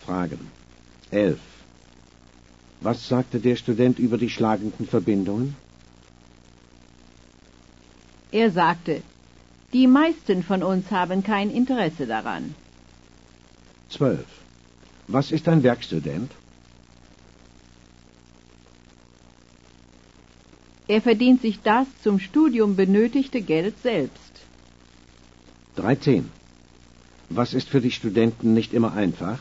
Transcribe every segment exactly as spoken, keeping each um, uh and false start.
Fragen. elf. Was sagte der Student über die schlagenden Verbindungen? Er sagte, die meisten von uns haben kein Interesse daran. zwölf. Was ist ein Werkstudent? Er verdient sich das zum Studium benötigte Geld selbst. dreizehn. Was ist für die Studenten nicht immer einfach?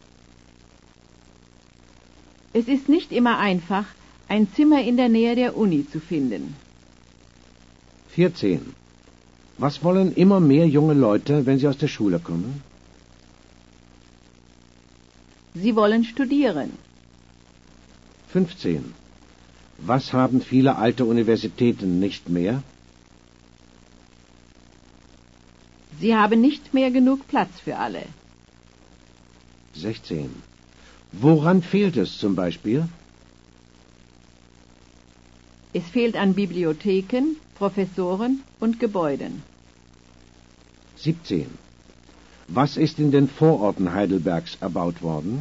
Es ist nicht immer einfach, ein Zimmer in der Nähe der Uni zu finden. vierzehn. Was wollen immer mehr junge Leute, wenn sie aus der Schule kommen? Sie wollen studieren. fünfzehn. Was haben viele alte Universitäten nicht mehr? Sie haben nicht mehr genug Platz für alle. sechzehn. Woran fehlt es zum Beispiel? Es fehlt an Bibliotheken, Professoren und Gebäuden. siebzehn. Was ist in den Vororten Heidelbergs erbaut worden?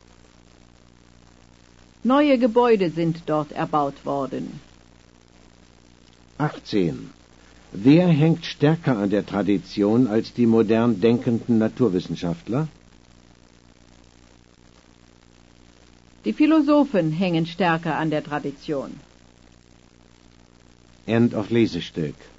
Neue Gebäude sind dort erbaut worden. achtzehn. Wer hängt stärker an der Tradition als die modern denkenden Naturwissenschaftler? Die Philosophen hängen stärker an der Tradition. End of Lesestück.